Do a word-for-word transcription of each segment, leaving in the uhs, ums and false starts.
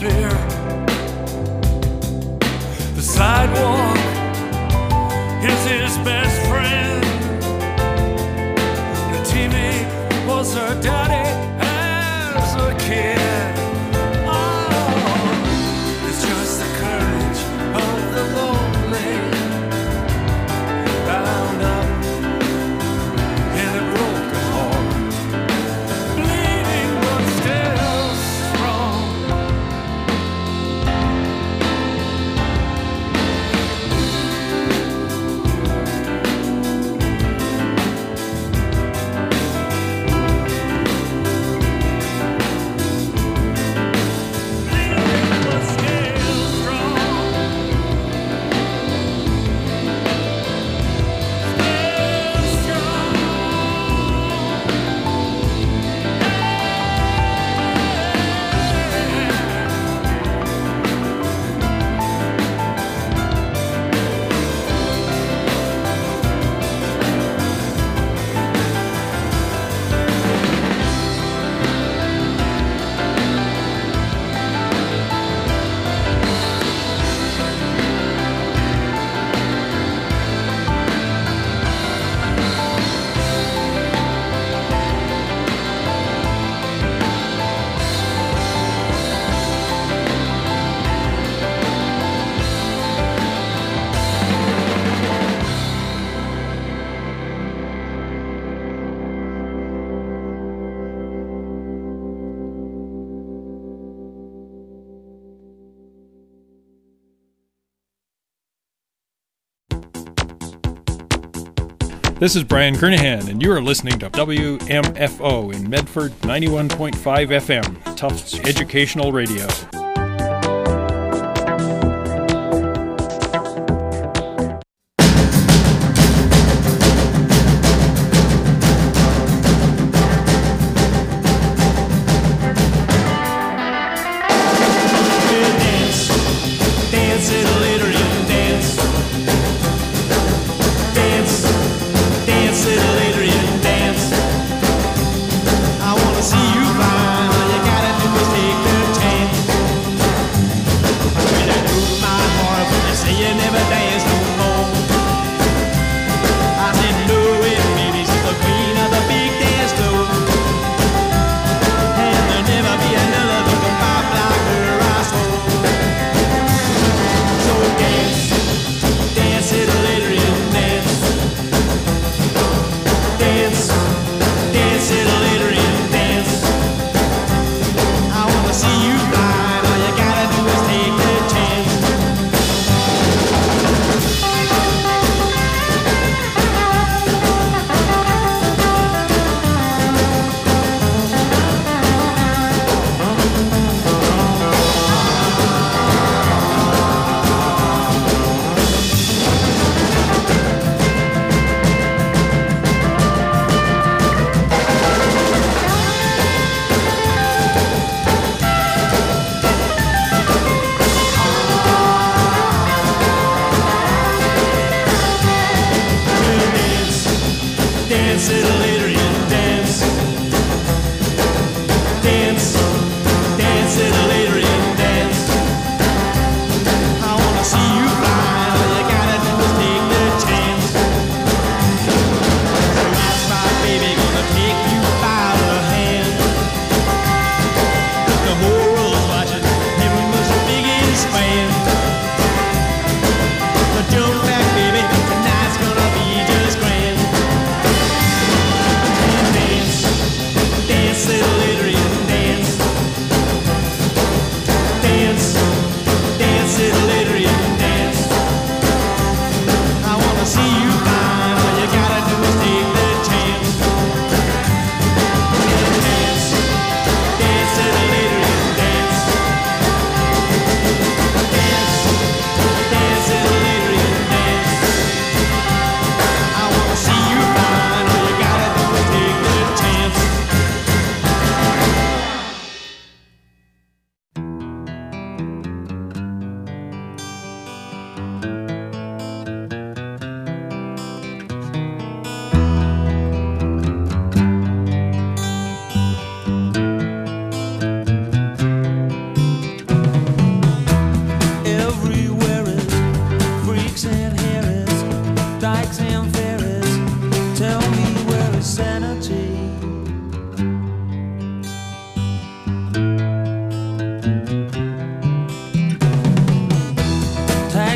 clear. The sidewalk is his best friend. The T V was her daddy as a kid. Oh, it's just the courage of the lonely, bound up in a broken heart, bleeding but still strong. This is Brian Kernahan, and you are listening to W M F O in Medford, ninety-one point five F M, Tufts Educational Radio. I wanna see you climb, all you gotta do is take the chance.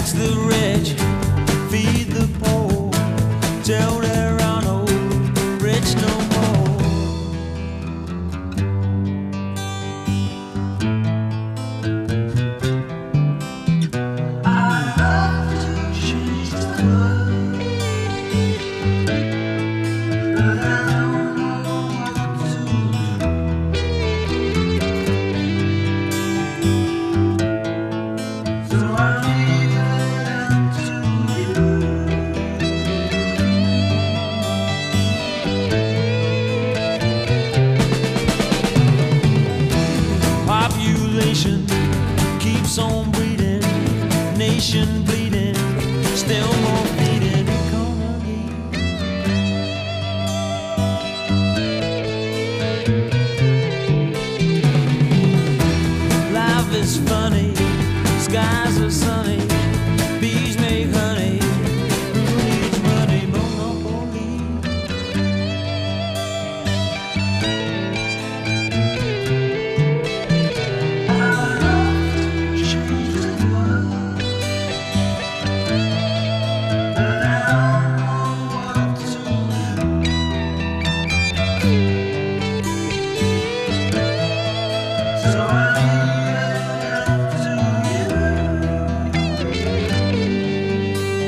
Tax the rich, feed the poor, till there are no rich no more. I love to change the world, but I don't know what to do. So I leave it up to you. Population keeps on breeding, nation bleeding, still more feeding economy. Life is funny, skies are sunny, bees make honey, who needs money? Monopoly. So I leave it up to you.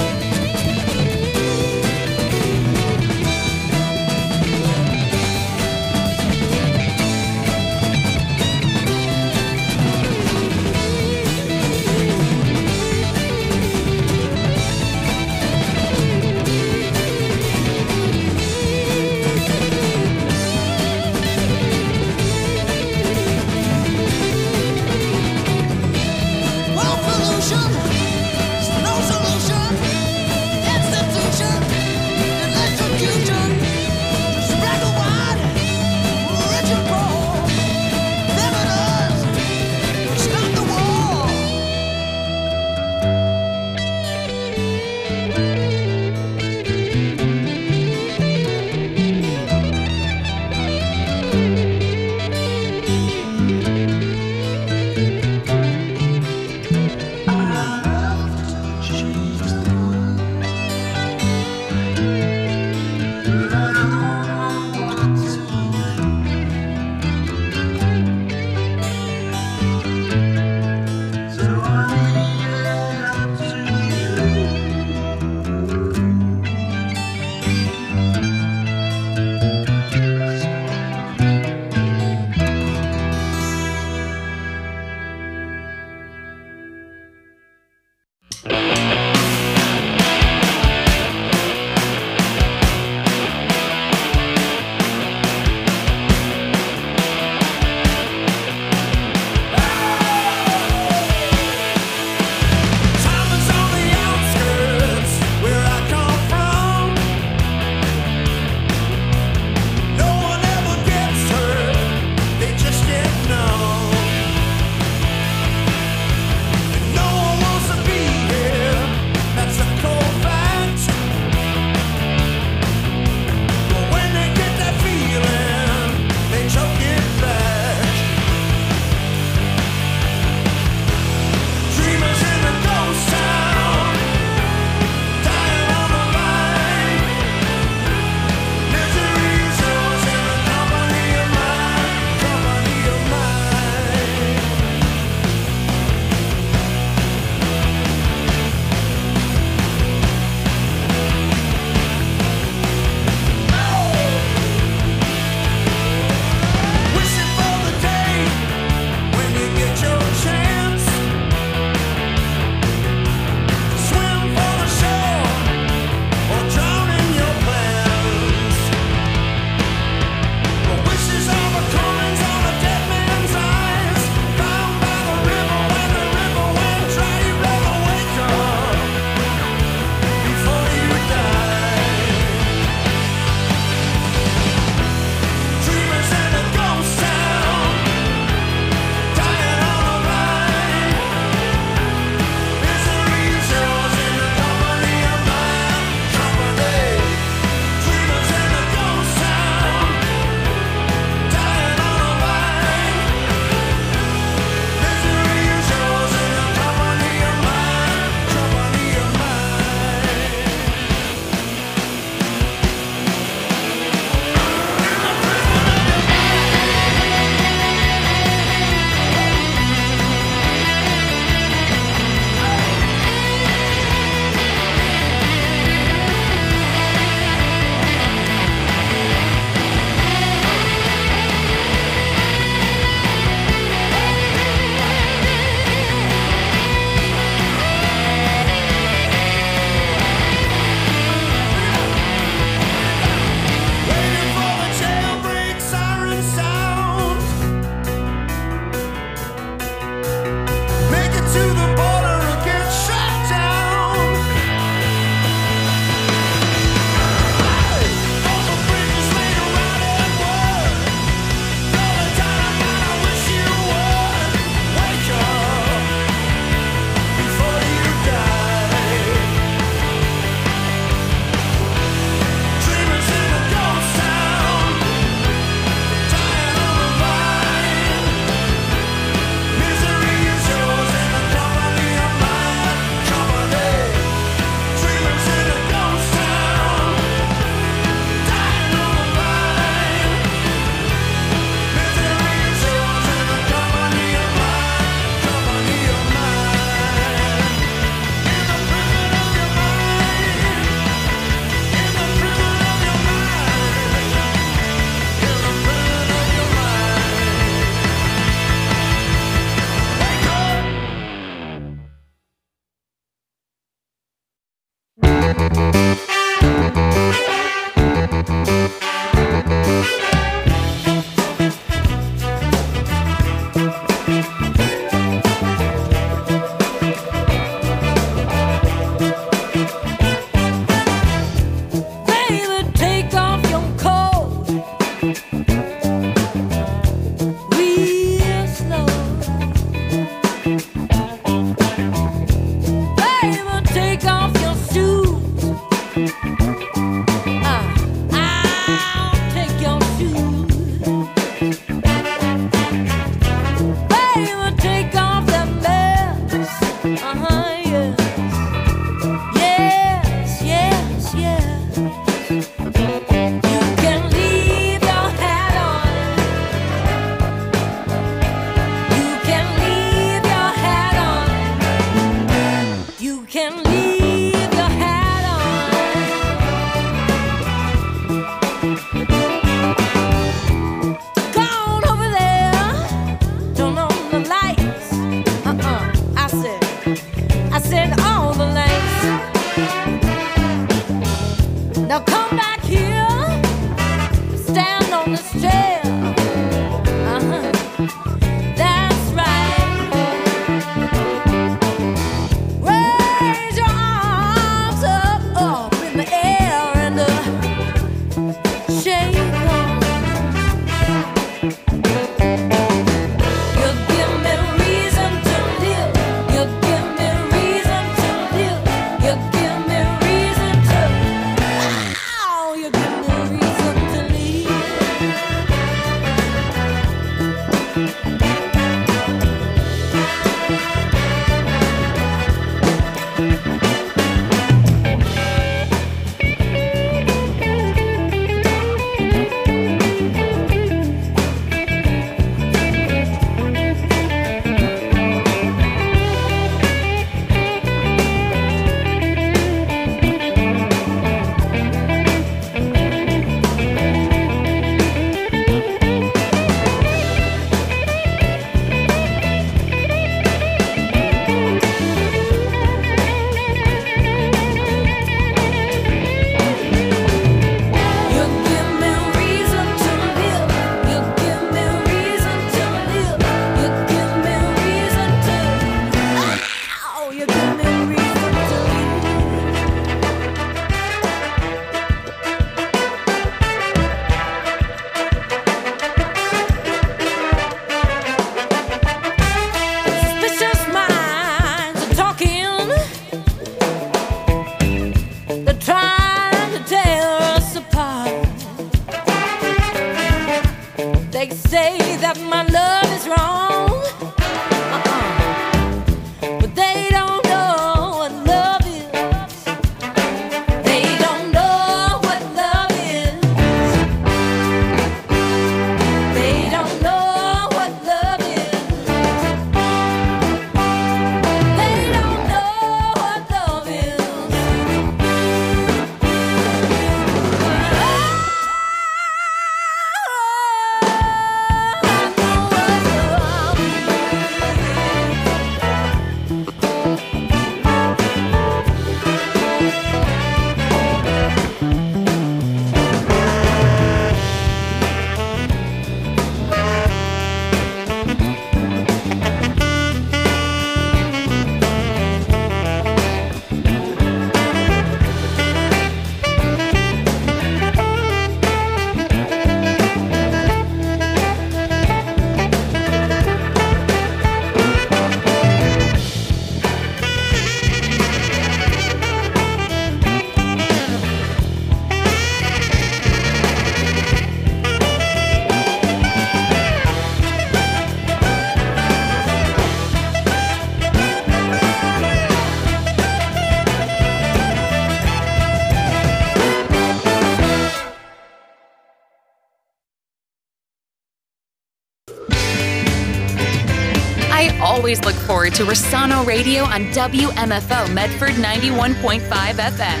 always look forward to Rossano Radio on W M F O Medford ninety-one point five F M.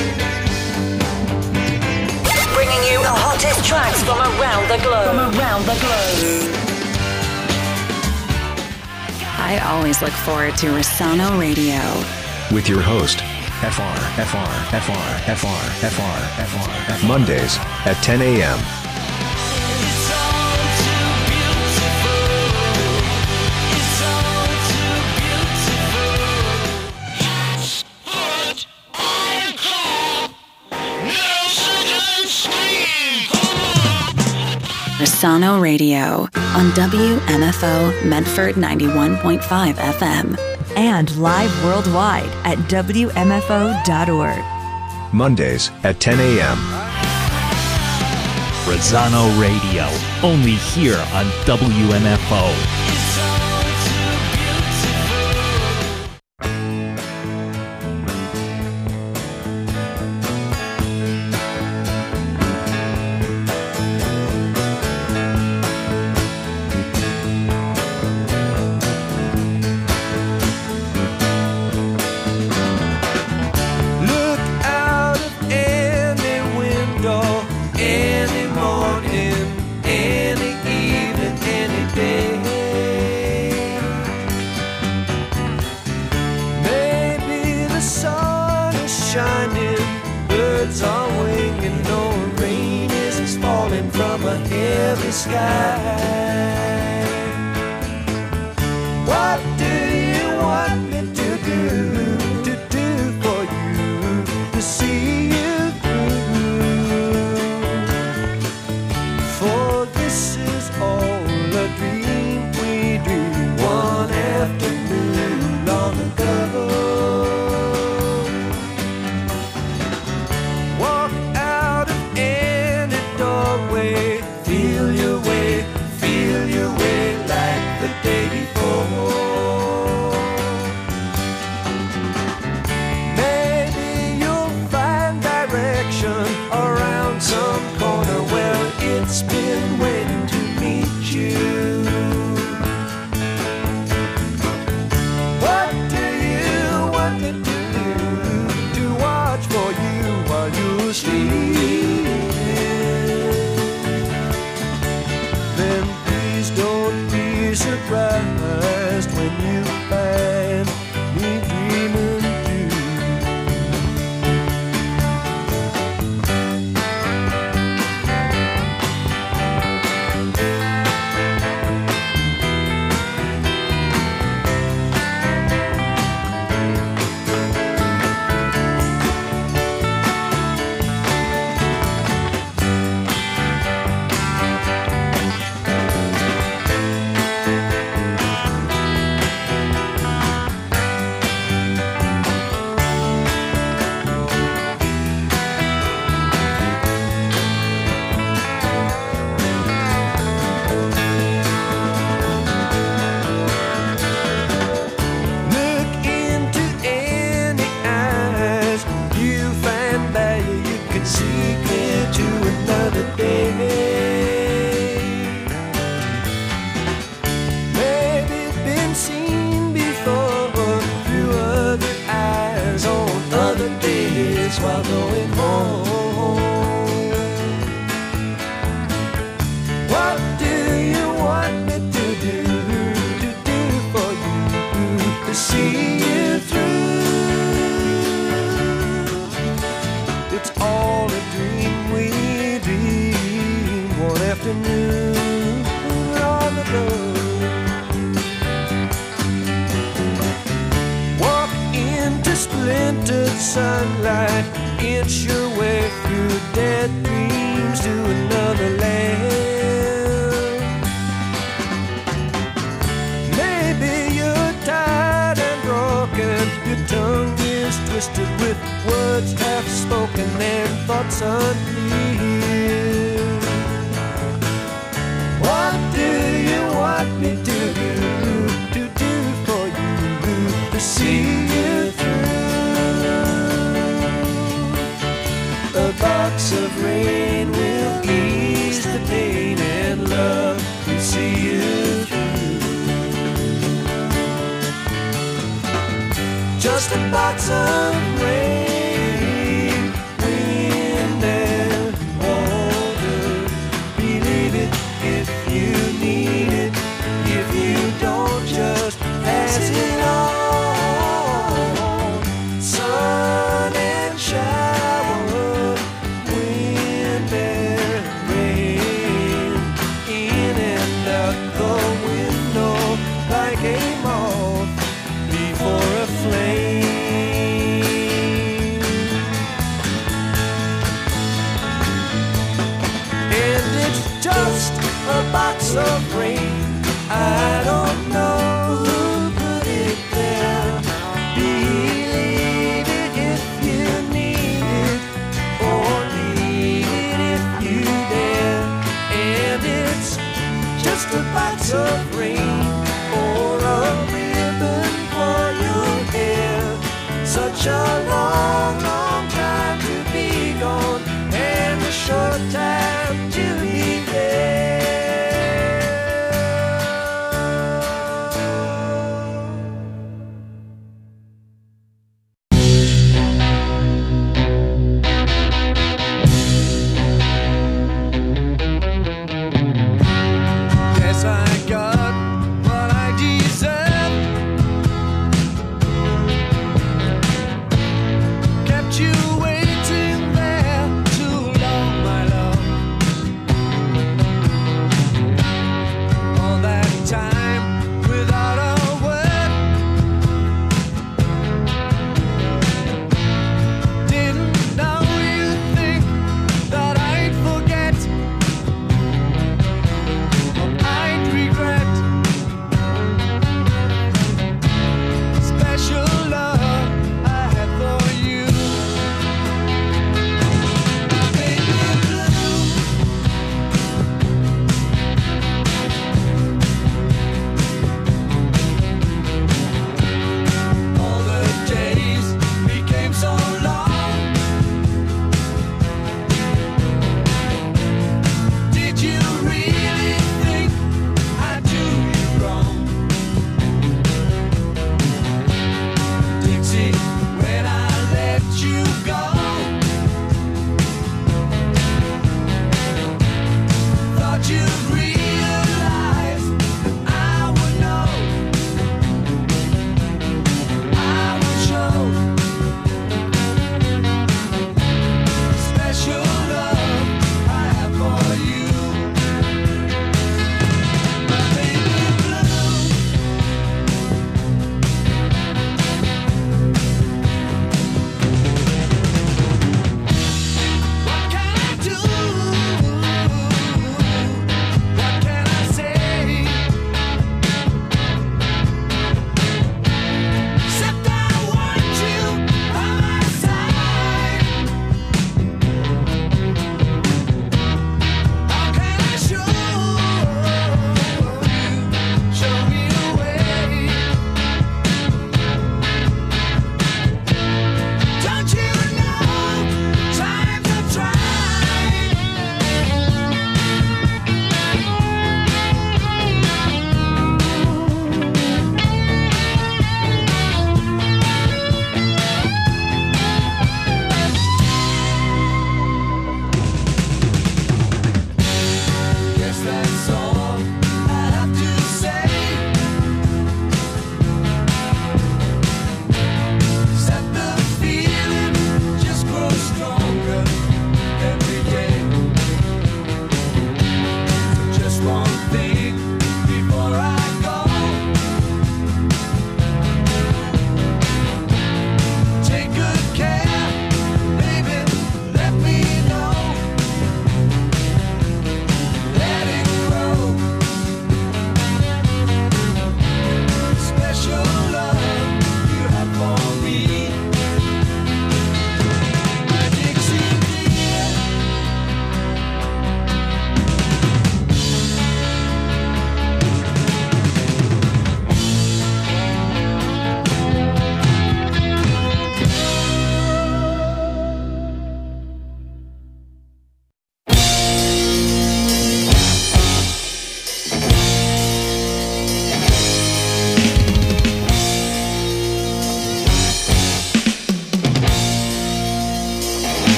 Bringing you the hottest tracks from around the globe. From around the globe. I always look forward to Rossano Radio. With your host, F R, F R, F R, F R, F R, F R, F R. Mondays at ten a.m. Rossano Radio on W M F O Medford ninety-one point five F M. And live worldwide at W M F O dot org. Mondays at ten a.m. Rossano Radio, only here on W M F O. Just a box of rain, wind and water. Believe it if you need it. If you don't, just pass it on. Sun of rain. I don't know who put it there. Believe it if you need it, or leave it if you dare. And it's just a box of rain or a ribbon for your hair. Such a long, long time to be gone, and a short time to be there.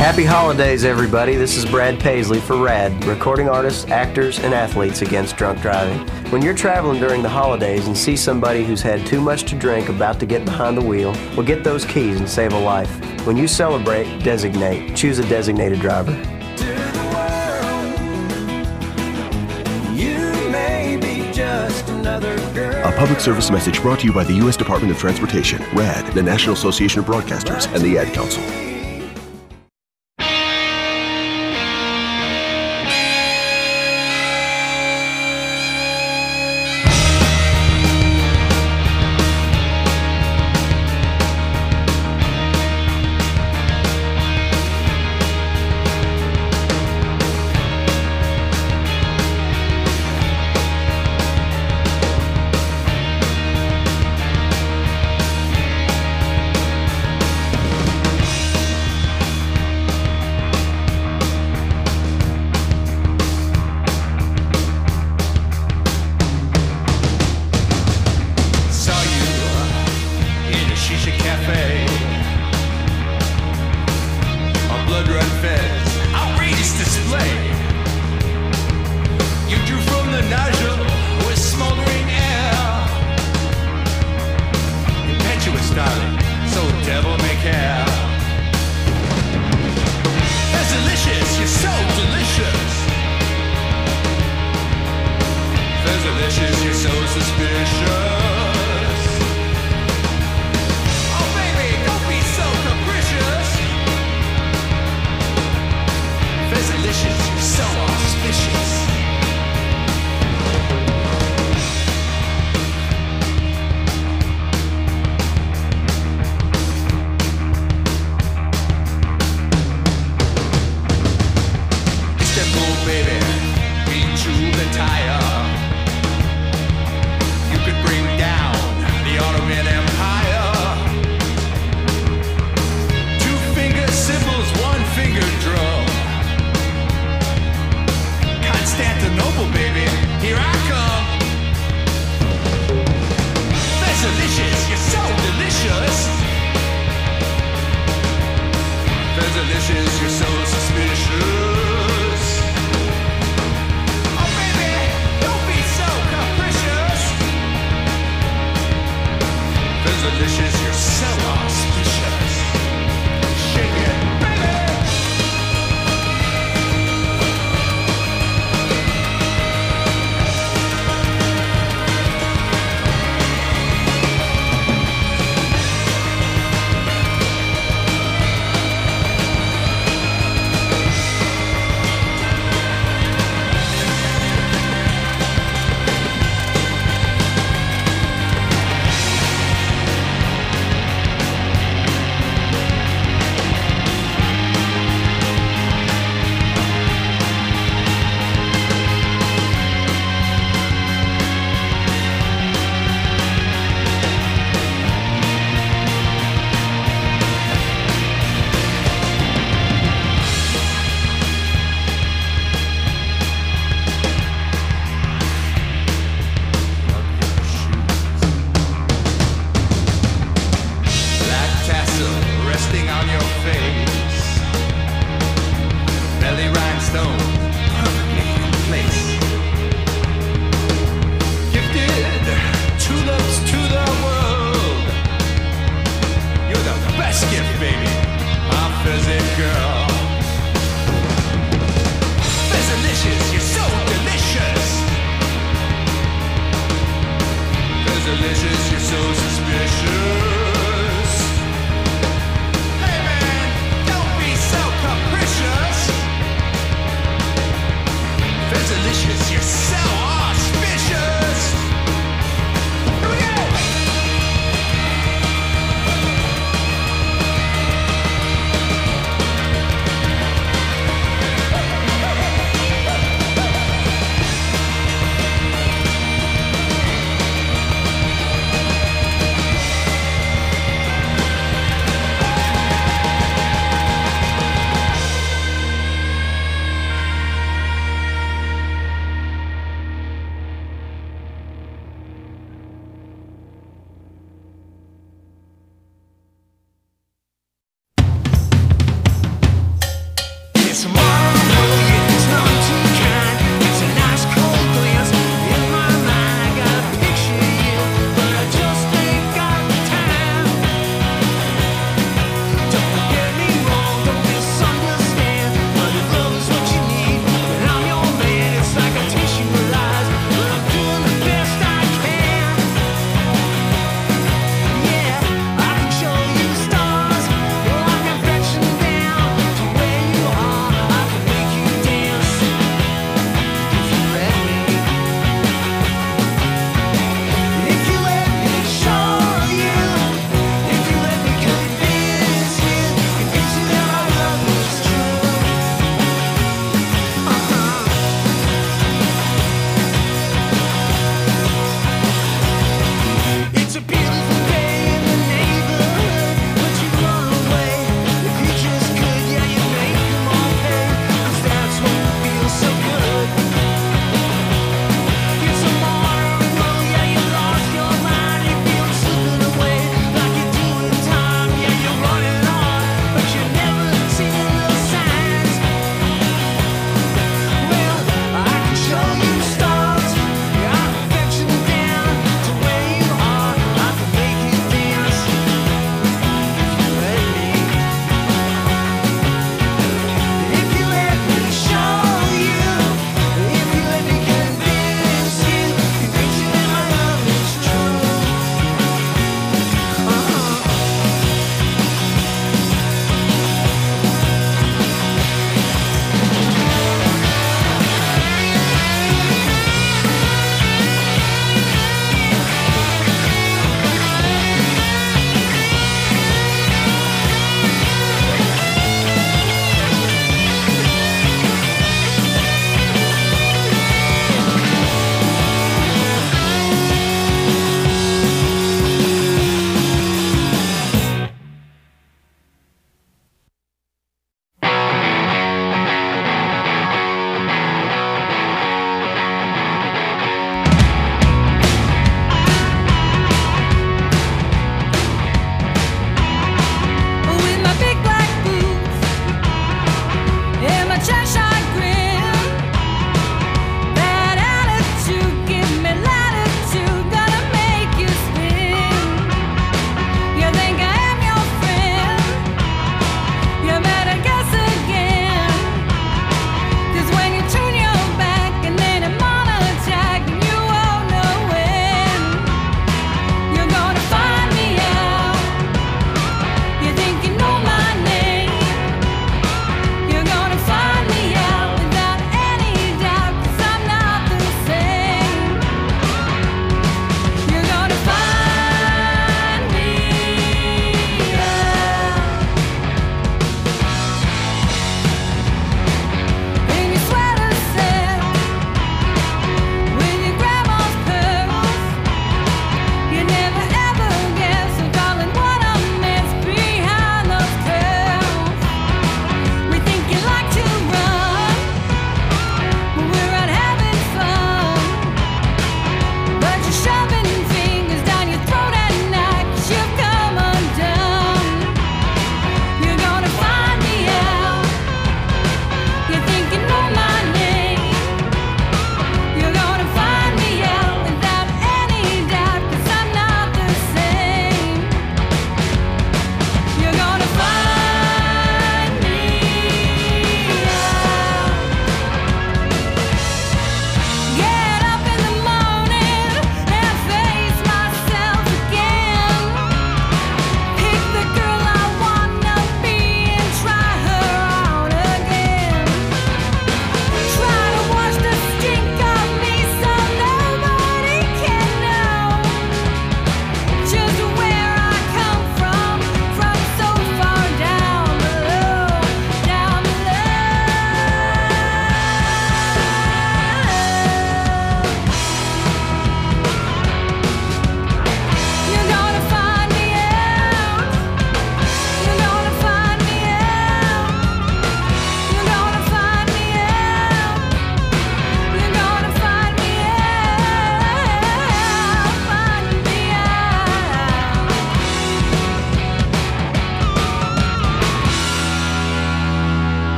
Happy holidays, everybody. This is Brad Paisley for RAD, recording artists, actors, and athletes against drunk driving. When you're traveling during the holidays and see somebody who's had too much to drink about to get behind the wheel, well, get those keys and save a life. When you celebrate, designate. Choose a designated driver. A public service message brought to you by the U S Department of Transportation, RAD, the National Association of Broadcasters, and the Ad Council.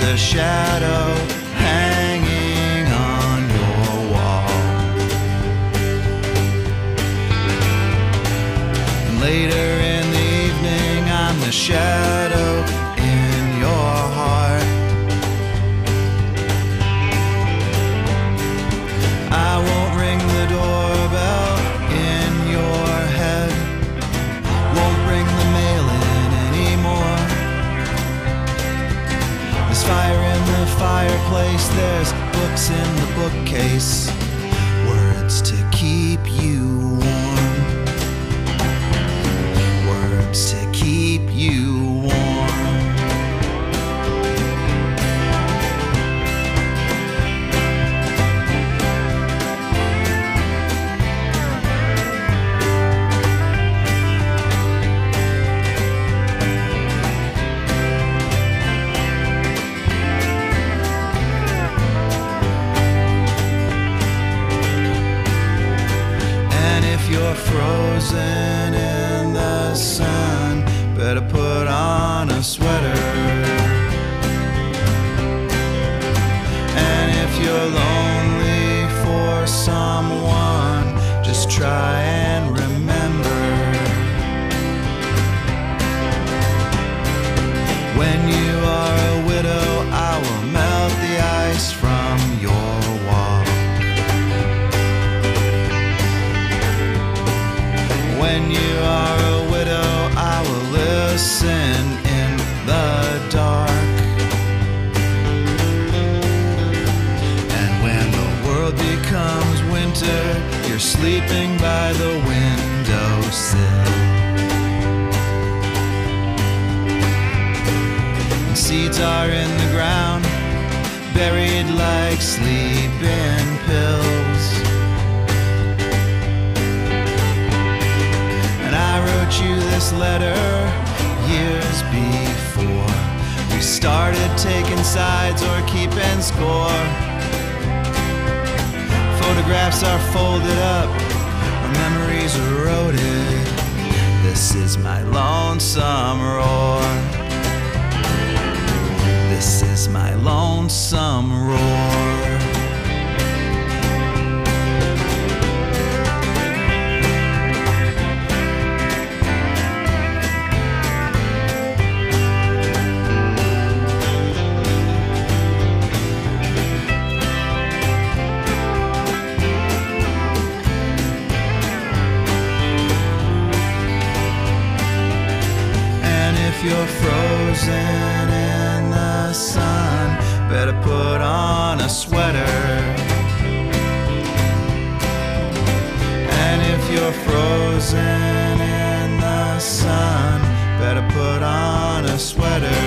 a shadow hanging on your wall. And later in the evening, I'm the shadow in your heart. I won't ring the doorbell in your head, won't bring the mail in anymore. There's fire in the fireplace, there's books in the bookcase, words to keep you warm, words to keep you warm. You're frozen in the sun, better put on a sweater. And if you're lonely for someone, just try and remember, when you are a widow, I will melt the ice from your wall. When you are a widow, I will listen in the dark. And when the world becomes winter, you're sleeping by the windowsill. And seeds are in the ground, buried like sleeping pills. I wrote you this letter years before we started taking sides or keeping score. Photographs are folded up, our memories eroded. This is my lonesome roar. This is my lonesome roar. You're frozen in the sun, better put on a sweater. And if you're frozen in the sun, better put on a sweater.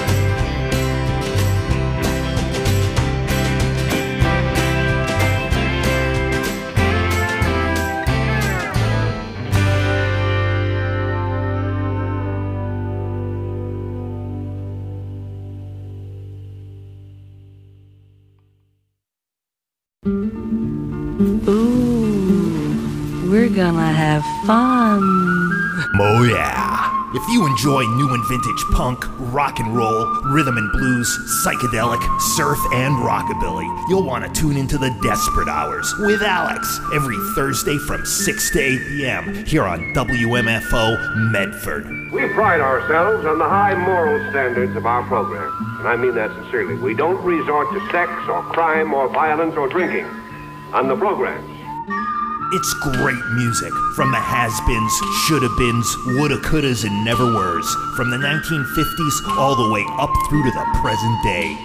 Ooh, we're gonna have fun. Oh yeah. If you enjoy new and vintage punk, rock and roll, rhythm and blues, psychedelic, surf, and rockabilly, you'll want to tune into the Desperate Hours with Alex every Thursday from six to eight p.m. here on W M F O Medford. We pride ourselves on the high moral standards of our program, and I mean that sincerely. We don't resort to sex or crime or violence or drinking on the programs. It's great music from the has-beens, shoulda-beens, woulda, couldas, and never-weres, from the nineteen fifties all the way up through to the present day.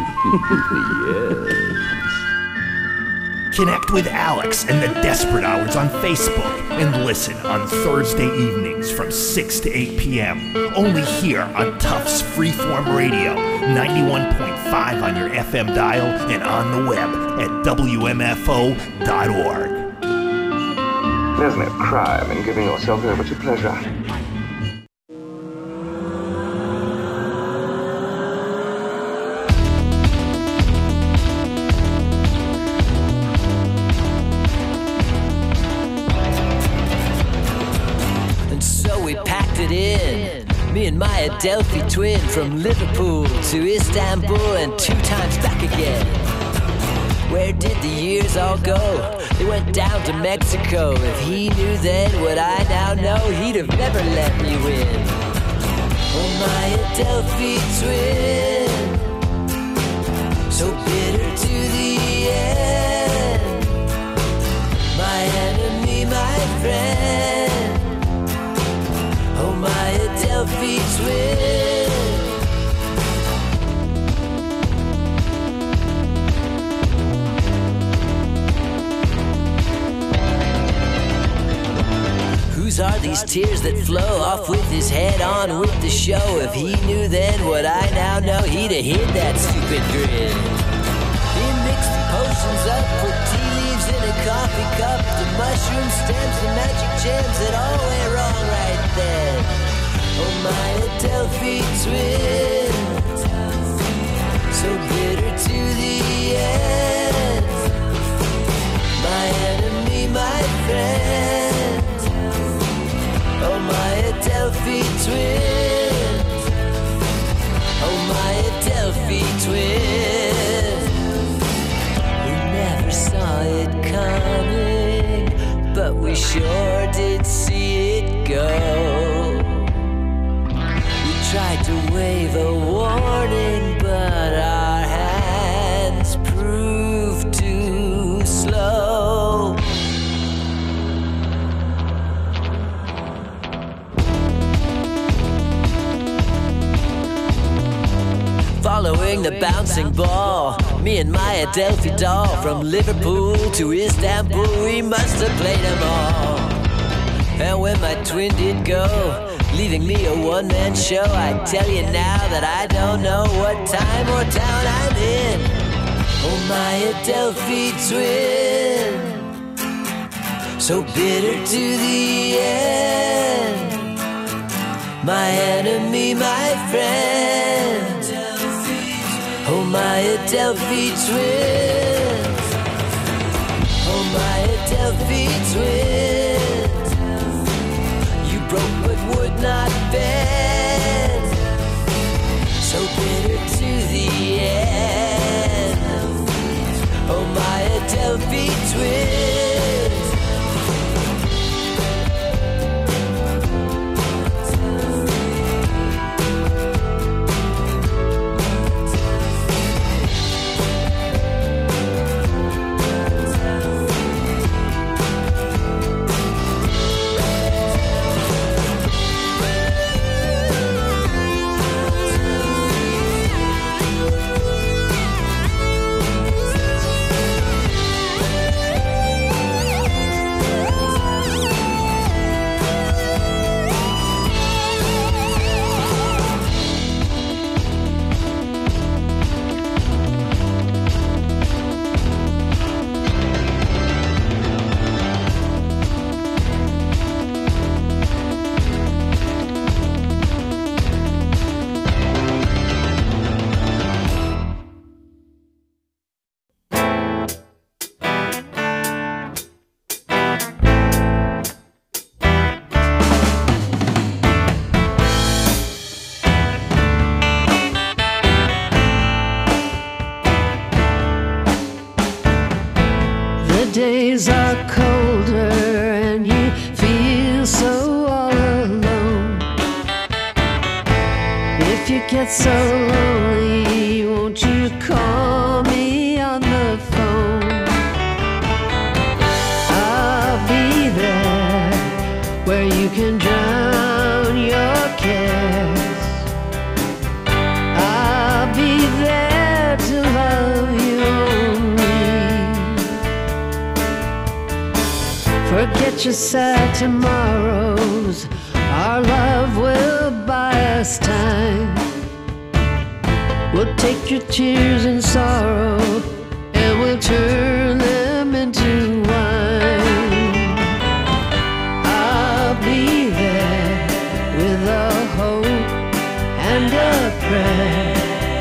Yes. Connect with Alex and the Desperate Hours on Facebook and listen on Thursday evenings from six to eight p.m. only here on Tufts Freeform Radio, ninety-one point five on your F M dial and on the web at W M F O dot org. There's no crime in giving yourself over to pleasure. And so we packed it in. Me and my Adelphi twin from Liverpool to Istanbul and two times back again. Where did the years all go? They went down to Mexico. If he knew then what I now know, he'd have never let me win. Oh, my Adelphi twin, so bitter to the end. My enemy, my friend. Oh, my Adelphi twin. Whose are these tears that flow off with his head on with the show? If he knew then what I now know, he'd have hid that stupid grin. He mixed the potions up, put tea leaves in a coffee cup, the mushroom stems, the magic gems that all went wrong right then. Oh, my Adelphi twin, so bitter to the end. My enemy, my friend. Oh, my Adelphi twins. Oh, my Adelphi twins. We never saw it coming, but we sure did see it go. We tried to wave a warning, but our hands proved too slow. Following the bouncing ball, me and my Adelphi doll, from Liverpool to Istanbul, we must have played them all. And when my twin did go, leaving me a one-man show, I tell you now that I don't know what time or town I'm in. Oh, my Adelphi twin, so bitter to the end. My enemy, my friend. Oh, my Adelphi twins. Oh, my Adelphi twins. You broke but would not bend. So bitter to the end. Oh, my Adelphi twins. Days are colder and you feel so all alone. If you get so lonely, won't you call me on the phone? I'll be there where you can drown your cares. I'll be there to love you only. Forget your sad tomorrows, our love will buy us time. We'll take your tears and sorrow and we'll turn them into wine. I'll be there with a hope and a prayer.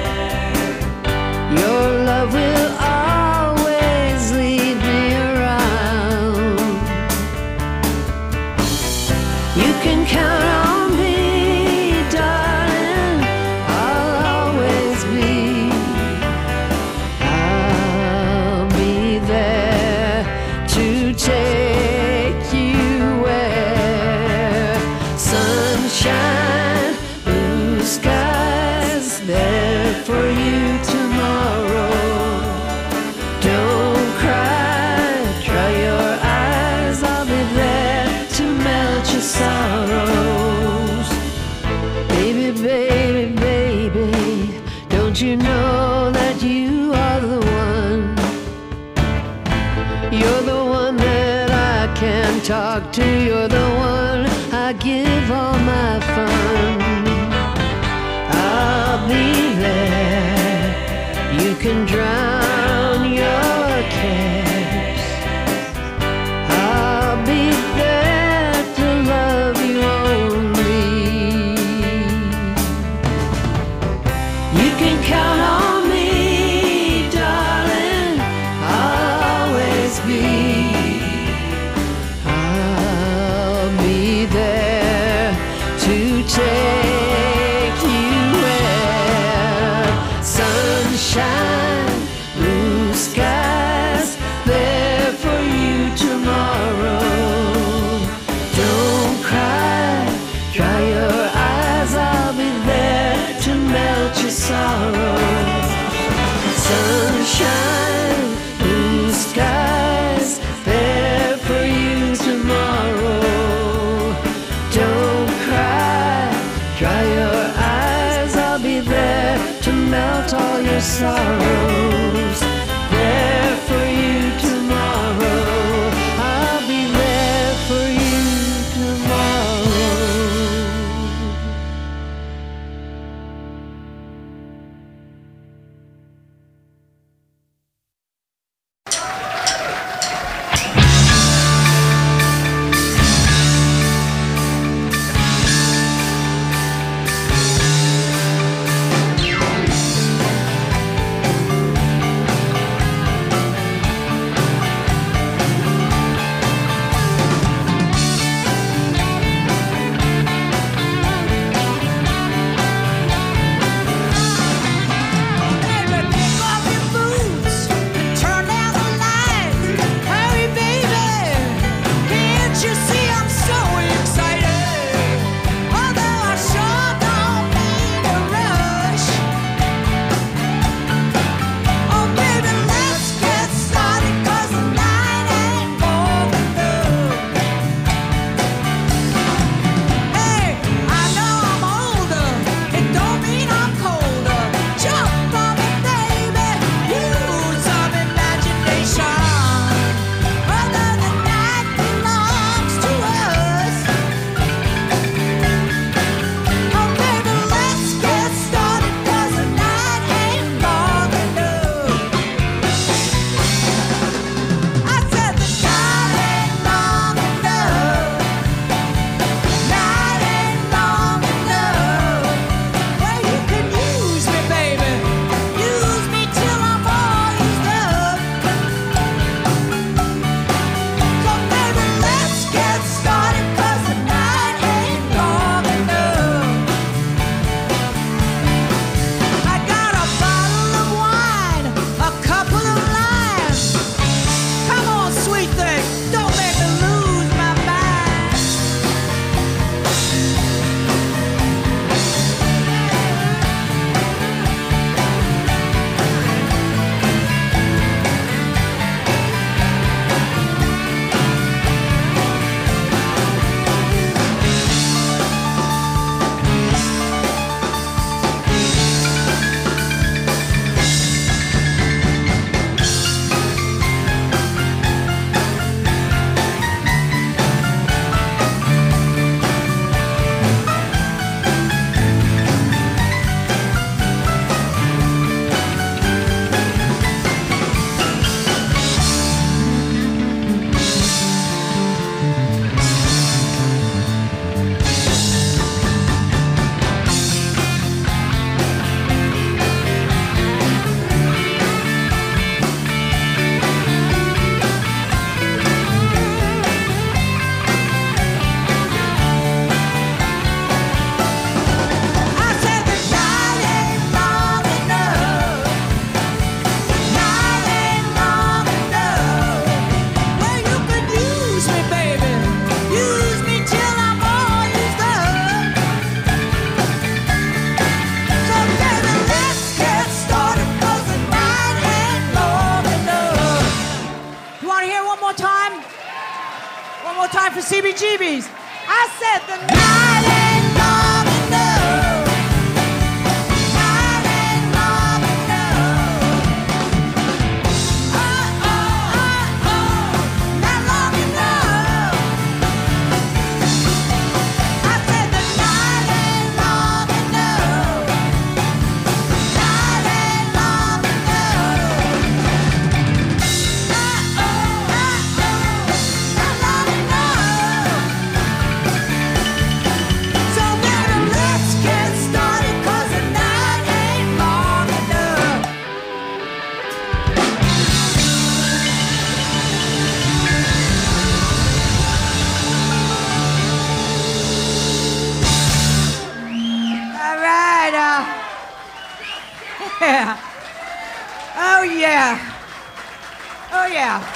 Your love will always lead me around. You can count on me, darling. Don't you know that you are the one? You're the one that I can talk to. You're the one I give all my fun. I'll be there. You can drown your cares. I'll be there to love you only. You can count on me, darling. I'll always be. I'll be there to take you where sunshine, blue skies, there for you tomorrow. Don't cry, dry your eyes. I'll be there to melt your sorrow. Sunshine, blue skies, there for you tomorrow. Don't cry, dry your eyes. I'll be there to melt all your sorrows. There for you tomorrow. I'll be there for you tomorrow. time for C B G B's. I said the night ain't long enough. Night ain't long yeah. Oh, yeah. Oh, yeah.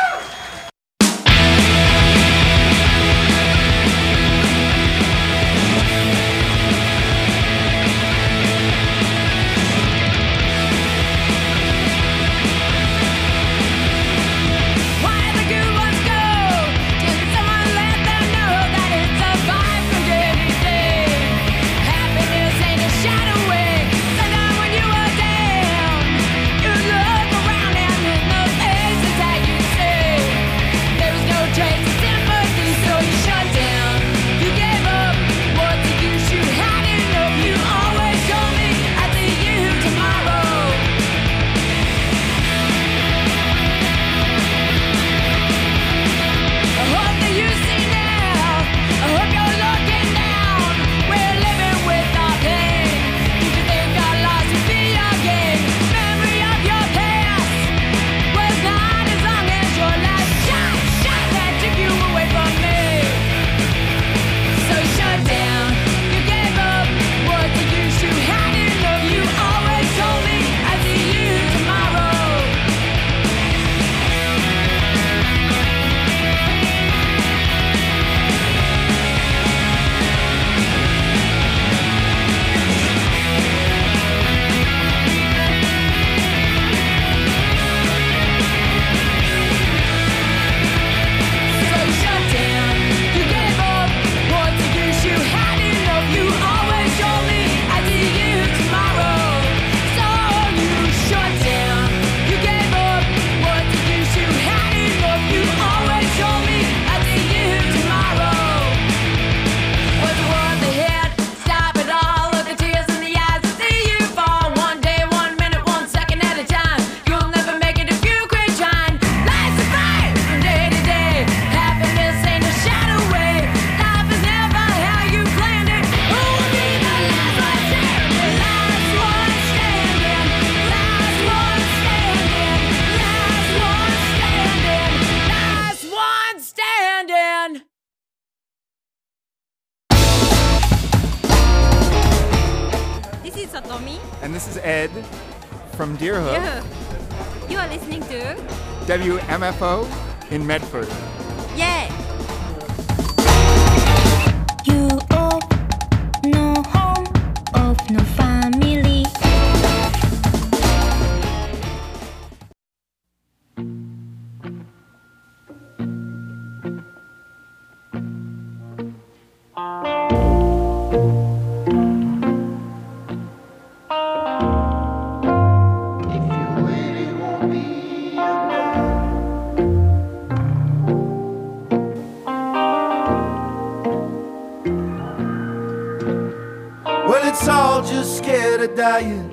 And this is Ed from Deerhook. Yeah. You are listening to W M F O in Medford. Yeah. You of no home, of no family. It's all just scared of dying.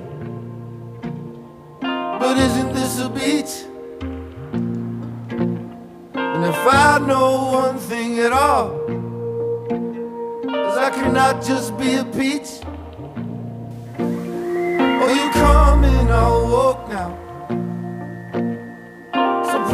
But isn't this a beach? And if I know one thing at all, is I cannot just be a peach. Oh, you coming, I'll walk